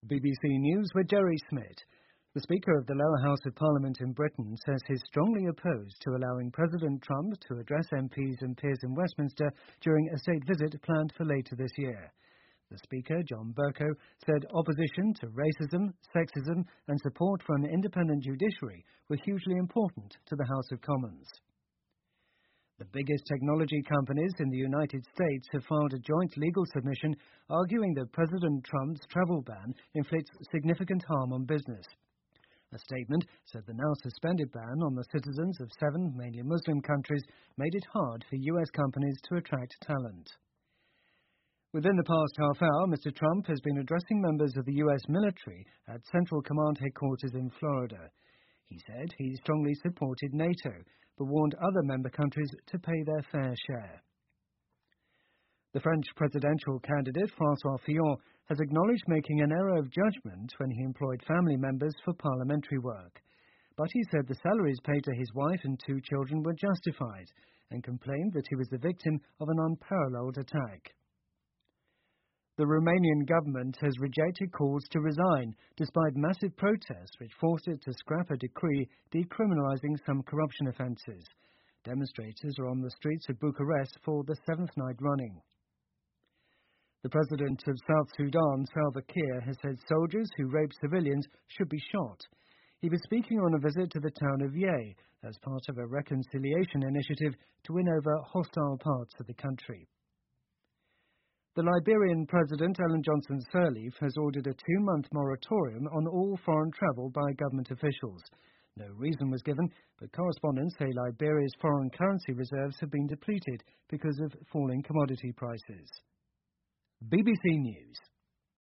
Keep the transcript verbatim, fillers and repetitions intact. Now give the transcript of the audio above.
B B C News with Jerry Smith. The Speaker of the lower house of Parliament in Britain says he's strongly opposed to allowing President Trump to address M Ps and peers in Westminster during a state visit planned for later this year. The Speaker, John Bercow, said opposition to racism, sexism and support for an independent judiciary were hugely important to the House of Commons. The biggest technology companies in the United States have filed a joint legal submission arguing that President Trump's travel ban inflicts significant harm on business. A statement said the now suspended ban on the citizens of seven, mainly Muslim countries, made it hard for U S companies to attract talent. Within the past half hour, Mister Trump has been addressing members of the U S military at Central Command headquarters in Florida. He said he strongly supported NATO, but warned other member countries to pay their fair share. The French presidential candidate, François Fillon, has acknowledged making an error of judgment when he employed family members for parliamentary work. But he said the salaries paid to his wife and two children were justified, and complained that he was the victim of an unparalleled attack. The Romanian government has rejected calls to resign, despite massive protests which forced it to scrap a decree decriminalising some corruption offences. Demonstrators are on the streets of Bucharest for the seventh night running. The president of South Sudan, Salva Kiir, has said soldiers who rape civilians should be shot. He was speaking on a visit to the town of Yei as part of a reconciliation initiative to win over hostile parts of the country. The Liberian President, Ellen Johnson Sirleaf, has ordered a two-month moratorium on all foreign travel by government officials. No reason was given, but correspondents say Liberia's foreign currency reserves have been depleted because of falling commodity prices. B B C News.